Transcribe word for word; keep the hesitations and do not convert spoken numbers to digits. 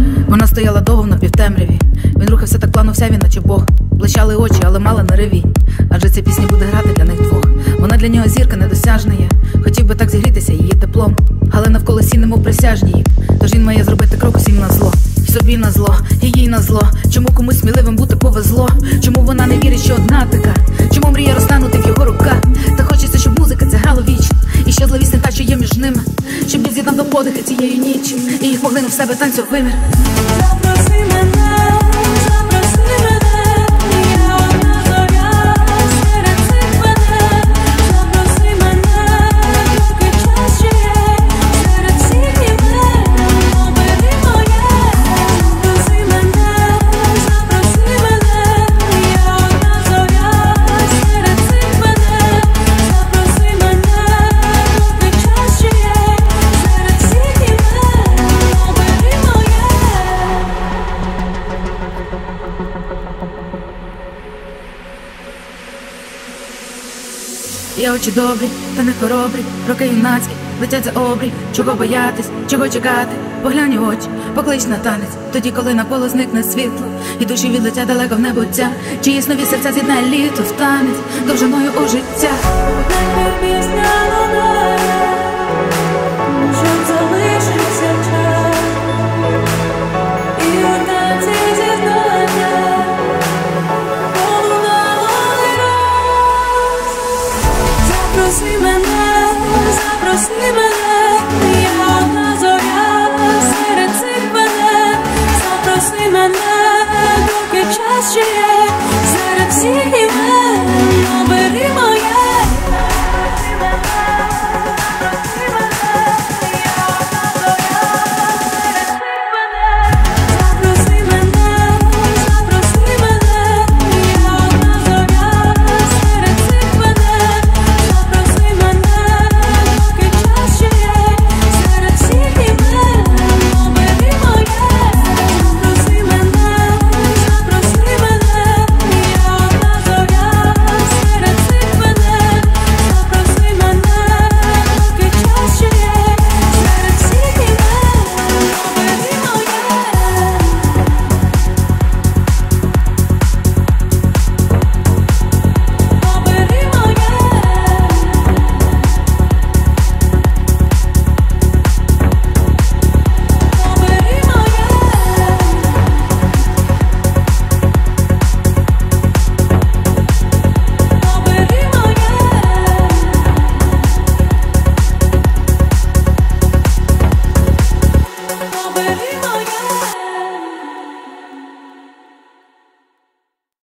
Вона стояла довго в напівтемряві. Він рухався так плавно, вся він наче Бог. Блищали очі, але мала на реві. Адже ця пісня буде грати для них двох. Вона для нього зірка недосяжна є. Хотів би так зігрітися її теплом, але навколо сі немов присяжні їм. Тож він має зробити крок усім на зло. І собі на зло, і їй на зло. Чому комусь сміливим бути повезло? Чому вона не вірить, що одна така? Чому мріє розтанути в його руках? Та хочеться, щоб музика це грало вічно. І ще зловісне та, що є між ними. Щоб він з'єднав до подихи цієї нічі, і їх поглинув в себе танцю вимір. Запроси мене, запроси мене, я одна зоря серед цих мене. Запроси мене, поки час ще є, серед всіх імен, обери моє. Запроси мене, запроси мене, я одна зоря серед цих мене. Запроси мене, поки час ще є, серед всіх імен, обери моє. Є очі добрі, та не хоробрі, роки юнацькі, летять за обрій. Чого боятись, чого чекати? Поглянь у очі, поклич на танець. Тоді, коли навколо зникне світло, і душі відлетять далеко в небуття. Чиїсь нові серця з'єднає літо в танець, довжиною у життя. Нехай пісня лунає.